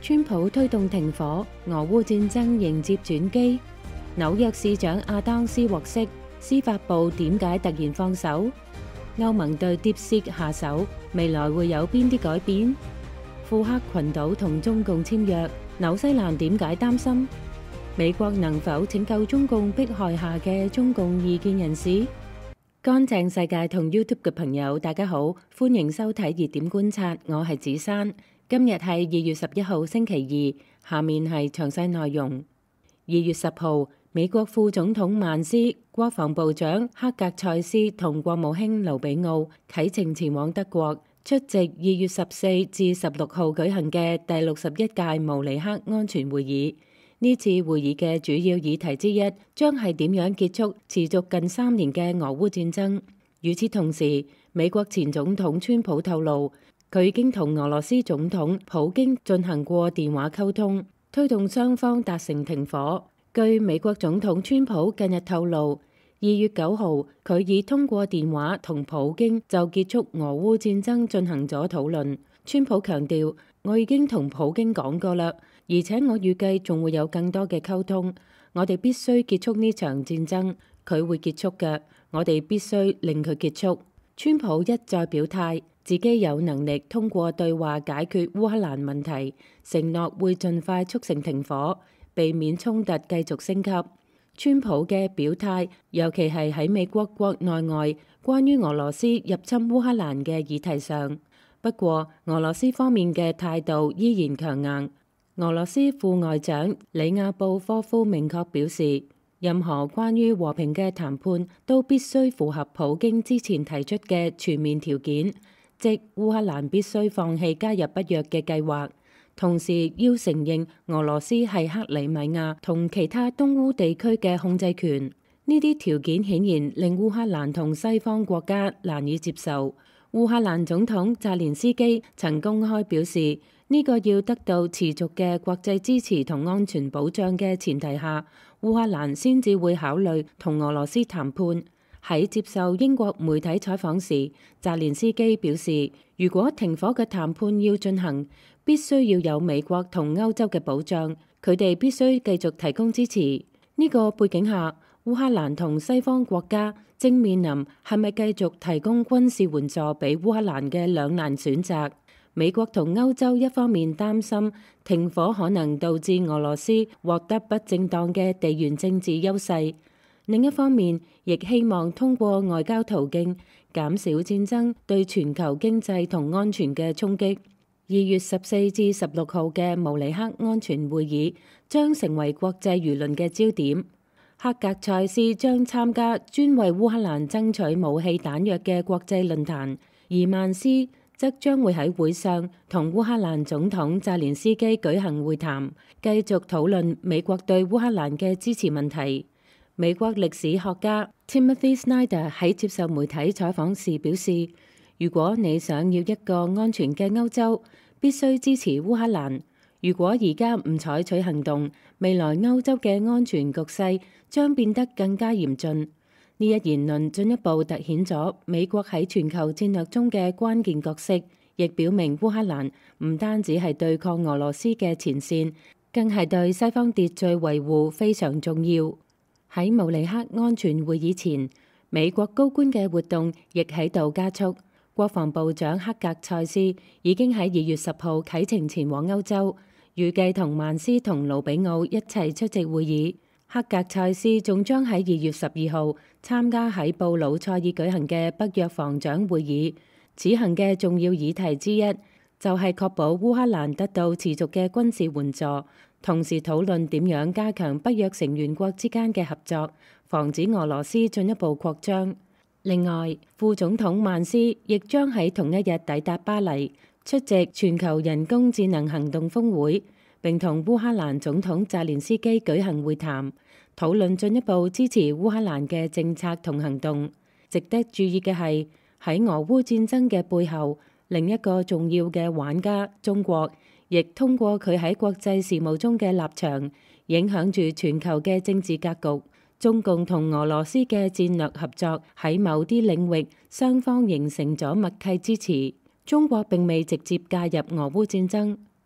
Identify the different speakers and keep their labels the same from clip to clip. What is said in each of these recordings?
Speaker 1: 川普推動停火，俄烏戰爭迎接轉機。紐約市長阿當斯獲釋，司法部點解突然放手？歐盟對 DeepSeek 下手，未來會有邊啲改變？庫克群島同中共簽約，紐西蘭點解擔心？美國能否拯救中共迫害下嘅中共異見人士？乾淨世界同 YouTube 嘅朋友，大家好，歡迎收睇熱點觀察，我係子珊。今日係2月11號星期二，下面係詳細內容。2月10號，美國副總統曼斯、國防部長克格塞斯同國務卿盧比奧啟程前往德國出席2月14至16號舉行嘅第61屆慕尼黑安全會議。呢次會議嘅主要議題之一，將係點樣結束持續近3年嘅俄烏戰爭。與此同時，美國前總統川普透露，佢已經同俄羅斯總統普京進行過電話溝通，推動雙方達成停火。據美國總統川普近日透露，2月9號佢已通過電話同普京就結束俄烏戰爭進行咗討論。川普強調，我已經同普京講過啦，而且我預計仲會有更多嘅溝通。我哋必須結束呢場戰爭，佢會結束嘅，我哋必須令佢結束。川普一再表態，自己有能力通過對話解決烏克蘭問題，承諾會盡快促成停火，避免衝突繼續升級。川普嘅表態，尤其係喺美國國內外關於俄羅斯入侵烏克蘭嘅議題上。不過，俄羅斯方面嘅態度依然強硬。俄羅斯副外長里亞布科夫明確表示，任何關於和平嘅談判都必須符合普京之前提出嘅全面條件，即烏克蘭必須放棄加入北約嘅計劃，同時要承認俄羅斯係克里米亞同其他東烏地區嘅控制權。呢啲條件顯然令烏克蘭同西方國家難以接受。烏克蘭總統澤連斯基曾公開表示，呢個要得到持續嘅國際支持同安全保障嘅前提下，烏克蘭先至會考慮同俄羅斯談判。喺接受英國媒體採訪時，澤連斯基表示，如果停火嘅談判要進行，必須要有美國同歐洲嘅保障，佢哋必須繼續提供支持。呢個背景下，烏克蘭同西方國家正面臨係咪繼續提供軍事援助俾烏克蘭嘅兩難選擇。美國同歐洲一方面擔心停火可能導致俄羅斯獲得不正當嘅地緣政治優勢，另一方面亦希望通過外交途徑減少戰爭對全球經濟同安全嘅衝擊。2月14至16號嘅慕尼黑安全會議將成為國際輿論嘅焦點。克格塞斯將參加專為烏克蘭爭取武器彈藥嘅國際論壇，而曼斯則將會喺會上同烏克蘭總統澤連斯基舉行會談，繼續討論美國對烏克蘭嘅支持問題。美國歷史學家 Timothy Snyder 喺接受媒體採訪時表示，如果你想要一個安全嘅歐洲，必須支持烏克蘭。如果而家唔採取行動，未來歐洲嘅安全局勢將變得更加嚴峻。呢一言論進一步凸顯咗美國喺全球戰略中嘅關鍵角色，亦表明烏克蘭唔單止係對抗俄羅斯嘅前線，更係對西方秩序維護非常重要。喺慕尼黑安全會議前，美國高官嘅活動亦喺度加速。國防部長克格塞斯已經喺2月10號啟程前往歐洲，預計同曼斯同盧比奧一齊出席會議。克格塞斯仲將喺2月12號參加喺布魯塞爾舉行嘅北約防長會議。此行嘅重要議題之一就係確保烏克蘭得到持續嘅軍事援助，同時討論點樣加強北約成員國之間嘅合作，防止俄羅斯進一步擴張。另外，副總統曼斯亦將喺同一日抵達巴黎，出席全球人工智能行動峰會，並同烏克蘭總統澤連斯基舉行會談，討論進一步支持烏克蘭嘅政策同行動。值得注意嘅係，喺俄烏戰爭嘅背後，另一個重要嘅玩家中國，亦通過佢喺國際事務中嘅立場，影響住全球嘅政治格局。中共同俄羅斯嘅戰略合作喺某啲領域，雙方形成咗默契支持。中國並未直接介入俄烏戰爭，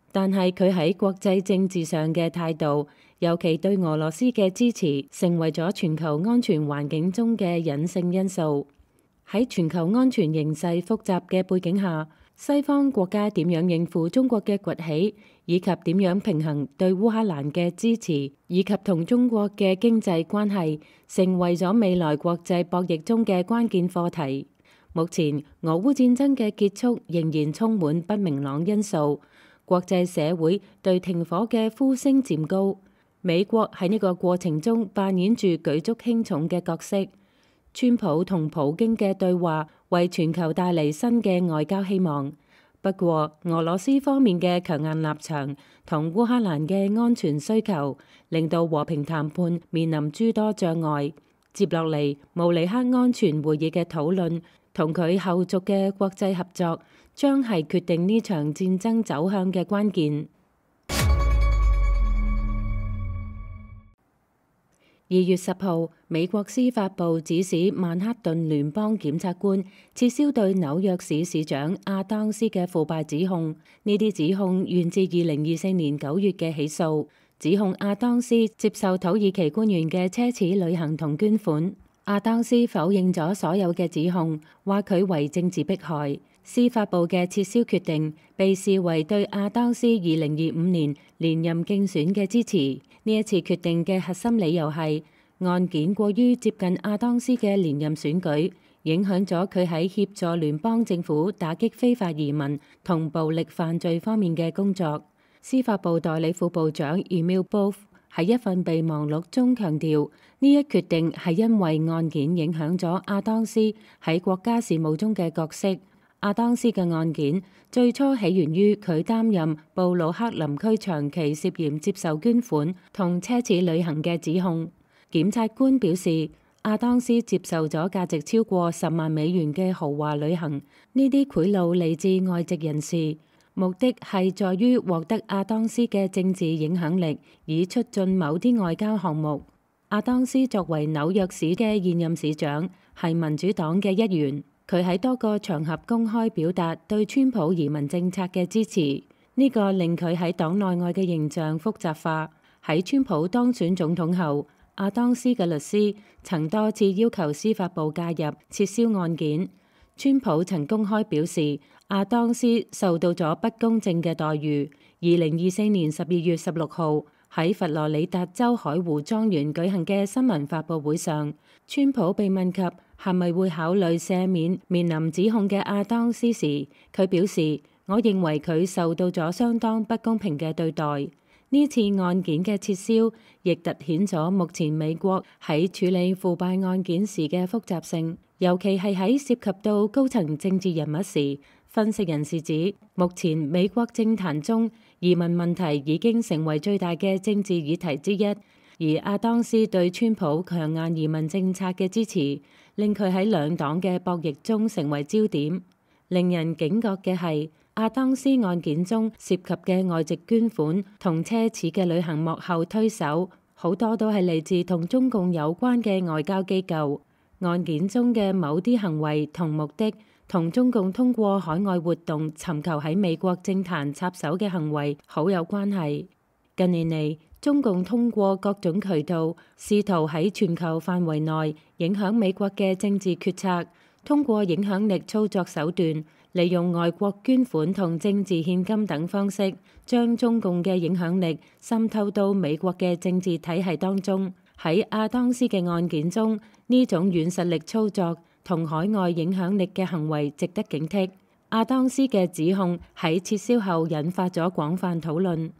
Speaker 1: 但係佢喺國際政治上嘅態度，尤其對俄羅斯嘅支持，成為咗全球安全環境中嘅隱性因素。喺全球安全形勢複雜嘅背景下，西方國家點樣應付中國嘅崛起，以及點樣平衡對烏克蘭嘅支持，以及同中國嘅經濟關係，成為咗未來國際博弈中嘅關鍵課題。目前，俄烏戰爭嘅結束仍然充滿不明朗因素，國際社會對停火嘅呼聲漸高。美國喺呢個過程中扮演住舉足輕重嘅角色。川普同普京嘅對話為全球帶嚟新嘅外交希望。不過，俄羅斯方面嘅強硬立場同烏克蘭嘅安全需求，令到和平談判面臨諸多障礙。接落嚟，慕尼黑安全會議嘅討論同佢後續嘅國際合作，將係決定呢場戰爭走向嘅關鍵。2月10號，美國司法部指使曼克頓聯邦檢察官撤銷對紐約市市長亞當斯嘅腐敗指控。呢啲指控源自2024年9月嘅起訴，指控亞當斯接受土耳其官員嘅奢侈旅行同捐款。亞當斯否認咗所有嘅指控，話佢為政治迫害。司法部嘅撤銷決定被視為對亞當斯2025年連任競選嘅支持。呢一次決定嘅核心理由係案件過於接近亞當斯嘅連任選舉，影響咗佢喺協助聯邦政府打擊非法移民同暴力犯罪方面嘅工作。司法部代理副部長 Emil Both 喺一份備忘錄中強調，呢一決定係因為案件影響咗亞當斯喺國家事務中嘅角色。亞當斯嘅案件最初起源於佢擔任布魯克林區長期涉嫌接受捐款同奢侈旅行嘅指控。檢察官表示，亞當斯接受咗價值超過10萬美元嘅豪華旅行，呢啲賄賂嚟自外籍人士，目的係在於獲得亞當斯嘅政治影響力，以促進某啲外交項目。亞當斯作為紐約市嘅現任市長，係民主黨嘅一員。佢喺多個場合公開表達對川普移民政策嘅支持，呢個令佢喺黨內外嘅形象複雜化。喺川普當選總統後，亞當斯嘅律師曾多次要求司法部介入撤銷案件。川普曾公開表示，亞當斯受到咗不公正嘅待遇。2024年12月16號，喺佛羅里達州海湖莊園舉行嘅新聞發佈會上，川普被問及係咪會考慮赦免面臨指控嘅亞當斯時，佢表示：我認為佢受到咗相當不公平嘅對待。呢次案件嘅撤銷，亦凸顯咗目前美國喺處理腐敗案件時嘅複雜性，尤其係喺涉及到高層政治人物時。分析人士指，目前美國政壇中移民問題已經成為最大嘅政治議題之一，而亞當斯對川普強硬移民政策嘅支持，令佢喺兩黨嘅博弈中成為焦點。令人警覺嘅係，亞當斯案件中涉及嘅外籍捐款同奢侈嘅旅行幕後推手，好多都係嚟自同中共有關嘅外交機構。案件中嘅某啲行為同目的，同中共通過海外活動尋求喺美國政壇插手嘅行為好有關係。近年嚟，中共通過各種渠道，試圖喺全球範圍內影響美國嘅政治決策，通過影響力操作手段，利用外國捐款同政治獻金等方式，將中共嘅影響力滲透到美國嘅政治體系當中。喺亞當斯嘅案件中，呢種軟實力操作同海外影響力嘅行為值得警惕。亞當斯嘅指控喺撤銷後引發咗廣泛討論。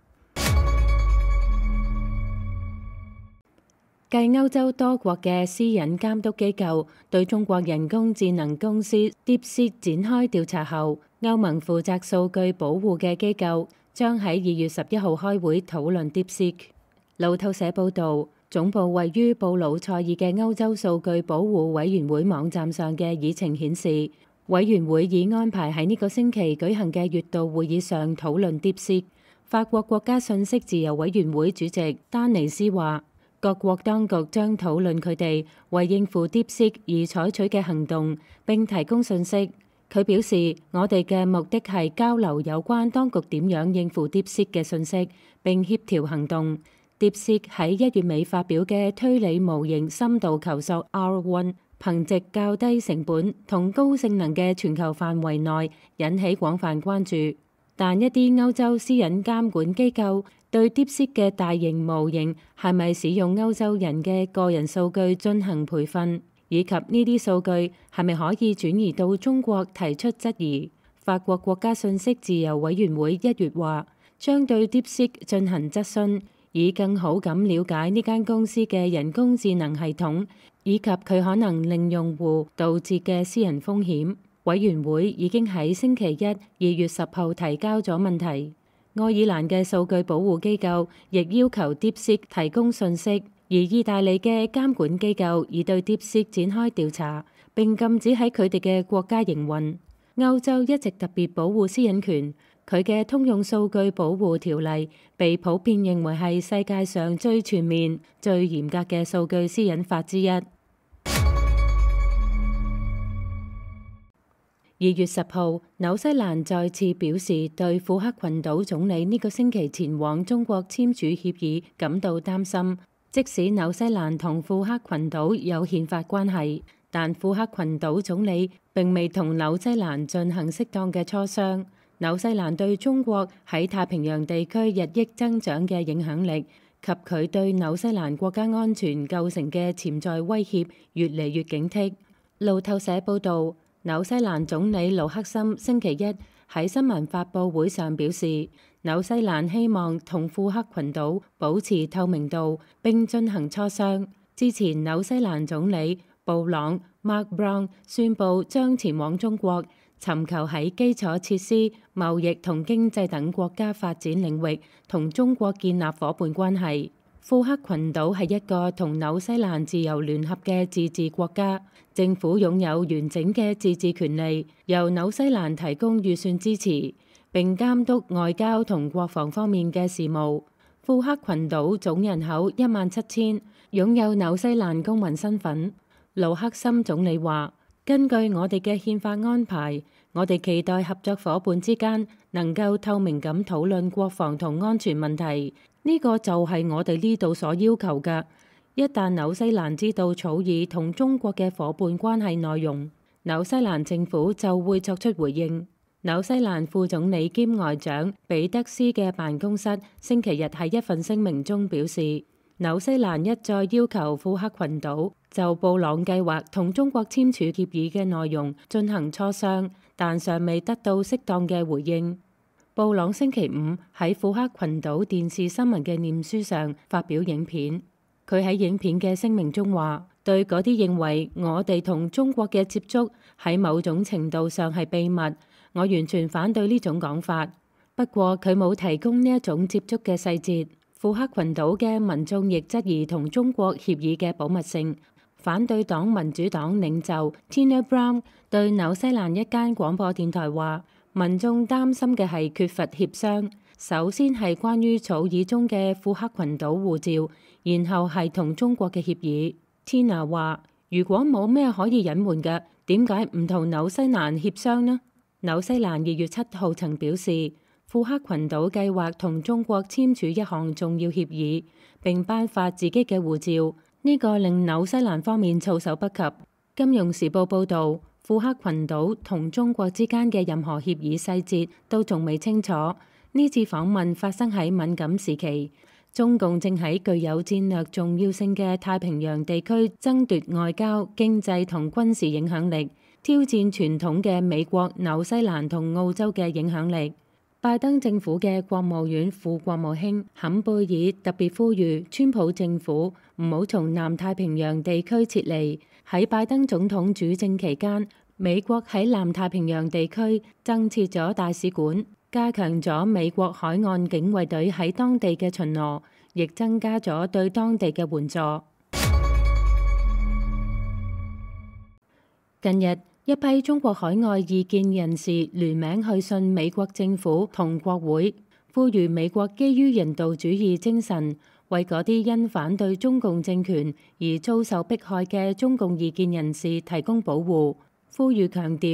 Speaker 1: 繼歐洲多國嘅私隱監督機構對中國人工智能公司 DeepSeek 展開調查後，歐盟負責數據保護嘅機構將喺2月11號開會討論 DeepSeek。路透社報導，總部位於布魯塞爾嘅歐洲數據保護委員會網站上嘅議程顯示，委員會已安排喺呢個星期舉行嘅月度會議上討論 DeepSeek。法國國家信息自由委員會主席丹尼斯話，各國當局將討論佢哋為應付 DeepSeek而採取嘅行動，並提供信息。 佢表示，我哋嘅目的係交流有關當局點樣應付 DeepSeek 嘅信息，並協調行動。DeepSeek 喺1月尾發表嘅推理模型深度求索 R1，憑藉較低成本同高性能嘅全球範圍內引起廣泛關注。但一啲歐洲私隱監管機構對 DeepSeek 嘅大型模型係咪使用歐洲人嘅個人數據進行培訓，以及呢啲數據係咪可以轉移到中國提出質疑。法國國家信息自由委員會1月話，將對 DeepSeek 進行質詢，以更好咁了解呢間公司嘅人工智能系統，以及佢可能令用戶導致嘅私人風險。委員會已經喺星期1、2月10號提交咗問題。愛爾蘭嘅數據保護機構亦要求 DeepSeek 提供信息，而意大利嘅監管機構已對 DeepSeek 展開調查，並禁止喺佢哋嘅國家營運。歐洲一直特別保護私隱權，佢嘅通用數據保護條例被普遍認為係世界上最全面、最嚴格嘅數據私隱法之一。2月10號，紐西蘭再次表示對庫克群島總理呢個星期前往中國簽署協議感到擔心。即使紐西蘭同庫克群島有憲法關係，但庫克群島總理並未同紐西蘭進行適當嘅磋商。紐西蘭對中國喺太平洋地區日益增長嘅影響力及佢對紐西蘭國家安全構成嘅潛在威脅越嚟越警惕。路透社報導，紐西蘭總理盧克森星期1喺新聞發佈會上表示，紐西蘭希望同庫克群島保持透明度並進行磋商。之前紐西蘭總理布朗 Mark Brown 宣布將前往中國，尋求喺基礎設施、貿易同經濟等國家發展領域同中國建立夥伴關係。庫克群島係一個同紐西蘭自由聯合嘅自治國家，政府擁有完整嘅自治權利，由紐西蘭提供預算支持，並監督外交同國防方面嘅事務。庫克群島總人口17000，擁有紐西蘭公民身份。盧克森總理話：根據我哋嘅憲法安排，我哋期待合作夥伴之間能夠透明咁討論國防同安全問題。呢個就係我哋呢度所要求嘅。一旦紐西蘭知道草擬同中國嘅夥伴關係內容，紐西蘭政府就會作出回應。紐西蘭副總理兼外長彼得斯嘅辦公室星期日喺一份聲明中表示，紐西蘭一再要求庫克群島就布朗計劃同中國簽署協議嘅內容進行磋商，但尚未得到適當嘅回應。布朗星期5喺庫克群島電視新聞嘅臉書上發表影片，佢喺影片嘅聲明中話：對嗰啲認為我哋同中國嘅接觸喺某種程度上係秘密，我完全反對呢種講法。不過佢冇提供呢一種接觸嘅細節。庫克群島嘅民眾亦質疑同中國協議嘅保密性。反對黨民主黨領袖 Tina Brown 對紐西蘭一間廣播電台話：民眾擔心嘅係缺乏協商，首先係關於草擬中嘅庫克群島護照，然後係同中國嘅協議。Tina 話：如果冇咩可以隱瞞嘅，點解唔同紐西蘭協商呢？紐西蘭2月7號曾表示，庫克群島計劃同中國簽署一項重要協議，並頒發自己嘅護照。呢個令紐西蘭方面措手不及。金融時報報導，庫克群島同中國之間嘅任何協議細節都仲未清楚。呢次訪問發生喺敏感時期，中共正喺具有戰略重要性嘅太平洋地區爭奪外交、經濟同軍事影響力，挑戰傳統嘅美國、紐西蘭同澳洲嘅影響力。拜登政府嘅國務院副國務卿坎貝爾特別呼籲川普政府唔好從南太平洋地區撤離。喺拜登總統主政期間，美國喺南太平洋地區增設咗大使館，加強咗美國海岸警衛隊喺當地嘅巡邏，亦增加咗對當地嘅援助。近日，一批中國海外異見人士聯名去信美國政府同國會，呼籲美國基於人道主義精神，為嗰啲因反對中共政權而遭受迫害嘅中共異見人士提供保護。呼籲強調，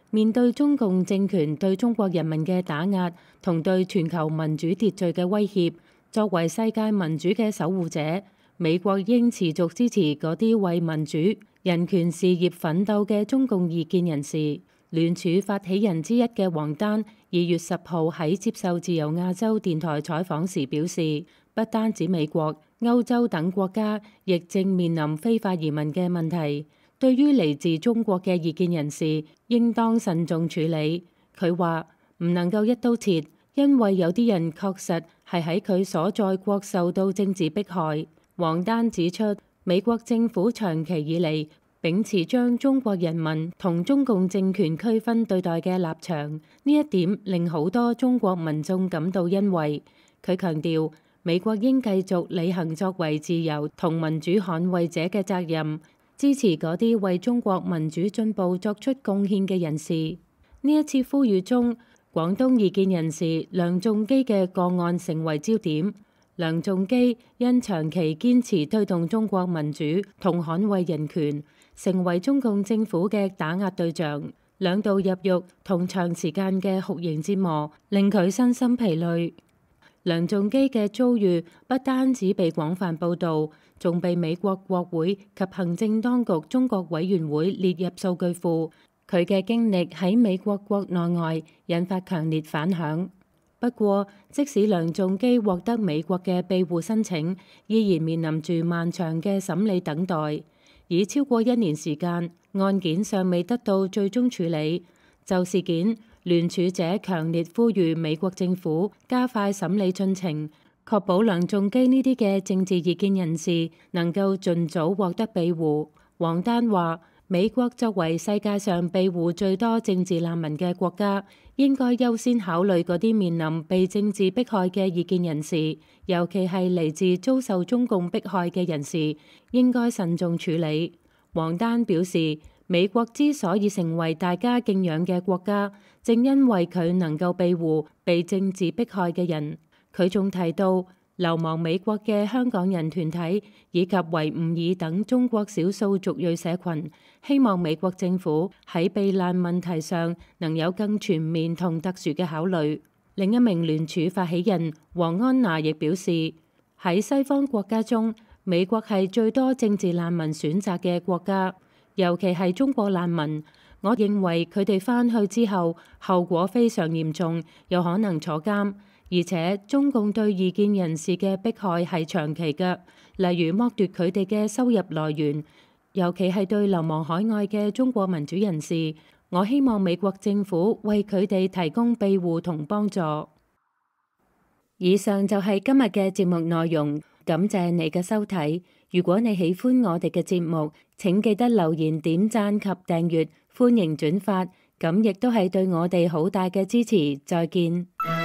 Speaker 1: 面對中共政權對中國人民嘅打壓同對全球民主秩序嘅威脅，作為世界民主嘅守護者，美國應持續支持嗰啲為民主、人權事業奮鬥嘅中共異見人士。聯署發起人之一嘅王丹2月10號喺接受自由亞洲電台採訪時表示，不單止美國、歐洲等國家亦正面臨非法移民嘅問題。對於嚟自中國嘅異見人士，應當慎重處理。佢話唔能夠一刀切，因為有啲人確實係喺佢所在國受到政治迫害。王丹指出，美國政府長期以嚟秉持將中國人民同中共政權區分對待嘅立場，呢一點令好多中國民眾感到欣慰。佢強調，美國應繼續履行作為自由同民主捍衛者嘅責任，支持嗰啲為中國民主進步作出貢獻嘅人士。呢一次呼籲中，廣東異見人士梁仲基嘅個案成為焦點。梁仲基因長期堅持推動中國民主同捍衛人權，成為中共政府嘅打壓對象。兩度入獄同長時間嘅酷刑折磨，令佢身心疲累。梁仲基嘅遭遇不單止被廣泛報導，仲被美國國會及行政當局中國委員會列入數據庫。佢嘅經歷喺美國國內外引發強烈反響。不過，即使梁仲基獲得美國嘅庇護申請，依然面臨住漫長嘅審理等待，已超過1年時間，案件尚未得到最終處理。就事件，聯署者強烈呼籲美國政府加快審理進程，確保梁仲基呢啲嘅政治異見人士能夠盡早獲得庇護。王丹話，美國作為世界上庇護最多政治難民嘅國家，應該優先考慮嗰啲面臨被政治迫害嘅異見人士，尤其係嚟自遭受中共迫害嘅人士，應該慎重處理。王丹表示，美國之所以成為大家敬仰嘅國家，正因為佢能夠庇護被政治迫害嘅人。佢仲提到，流亡美國嘅香港人團體以及維吾爾等中國少數族裔社群，希望美國政府喺避難問題上能有更全面同特殊嘅考慮。另一名聯署發起人黃安娜亦表示，喺西方國家中，美國係最多政治難民選擇嘅國家，尤其係中國難民。我認為佢哋返去之後，後果非常嚴重，有可能坐監。而且中共對異見人士嘅迫害係長期嘅，例如剝奪佢哋嘅收入來源，尤其係對流亡海外嘅中國民主人士。我希望美國政府為佢哋提供庇護同幫助。以上就係今日嘅節目內容，感謝你嘅收睇。如果你喜歡我哋嘅節目，請記得留言、點讚及訂閱，歡迎轉發，咁亦都係對我哋好大嘅支持。再見。